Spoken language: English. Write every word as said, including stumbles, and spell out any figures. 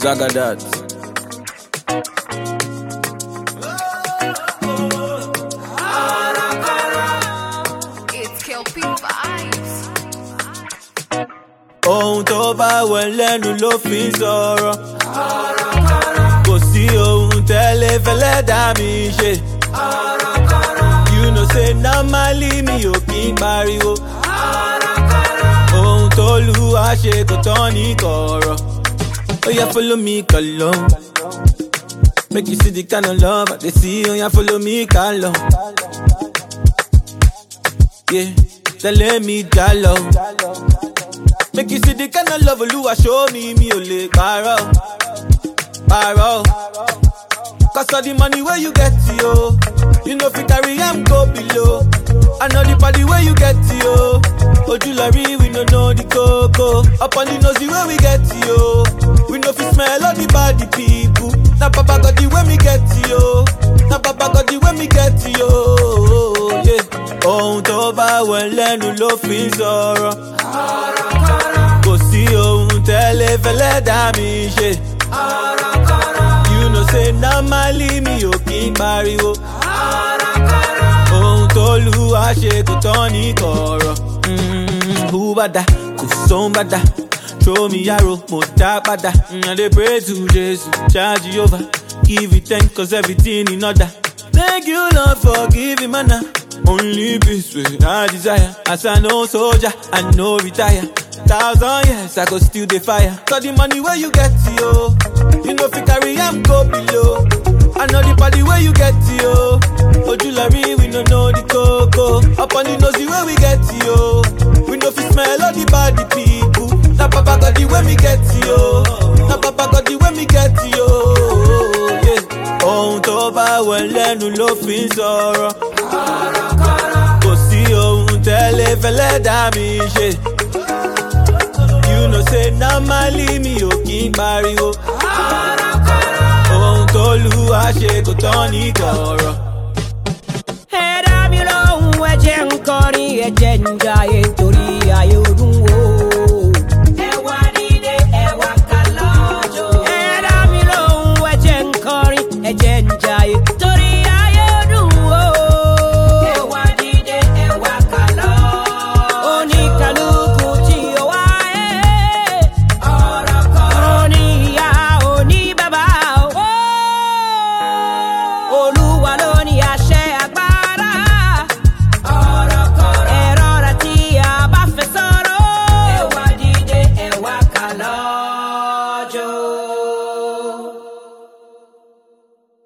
Zagadat. It's Kelpie vibes. Ohun tó bá wẹ̀ lẹ́nu ló fi ń sọ̀rọ̀. Kò sí ohun tẹ́lẹ̀ fẹ́lẹ́ dá mi ṣe. You know say normally mi ò kí ń pariwo. Ohun tó lù wá ṣe kò tán ní kọ̀rọ̀. Oh yeah, follow me, Kalo. Make you see the kind of love I dey see. Oh yeah, follow me, Kalo. Yeah, tell me Kalo. Make you see the kind of love Oluwa show me, me ole paro, paro. Cause all the money where you get yo, you know fi carry am go below. I know the party where you get yo, Ojulari we no know the coco. Up on the nosy where we get yo, we know fi smell all the body people. Na papa got the way me get yo, na papa got the way me get yo. Yeah, ohun tó bá wẹ̀ lẹ́nu ló fi ń sọ̀rọ̀. Kò sí ohun tẹ́lẹ̀ fẹ́lẹ́ dá mi ṣe. You know say normally mi ò kí ń pariwo. Ohun tó lù wá ṣe kò tán ní kọ̀rọ̀. Who bada, kò sóhun bada. Throw me arrow, mo dá padà. I dey pray to Jesus, charge Jehovah. Give you thanks cause everything in order. Thank you Lord for giving manna. Only peace wey I desire. As I know soldier, I know retire. Thousand years I go still dey fire. Cause the money where you get yo, you know fi carry am go below. I know the party where you get yo, Ojulari we no know the coco. Up on the nosy where we get yo, we know fi smell all the body people. Na papa got the way me get yo, na papa got the way me get yo. Yeah, ohun tó bá wẹ̀ lẹ́nu ló fi ń sọ̀rọ̀. Kò sí ohun tẹ́lẹ̀ fẹ́lẹ́ dá mi ṣe. You know say normally mi ò kí ń pariwo. Ohun tó lù wá ṣe kò tán ní kọ̀rọ̀. Ẹ̀dá mi lóhùn ẹ̀jẹ̀ ń kọrin ẹ̀jẹ̀ ń jayé torí ayé ọdún.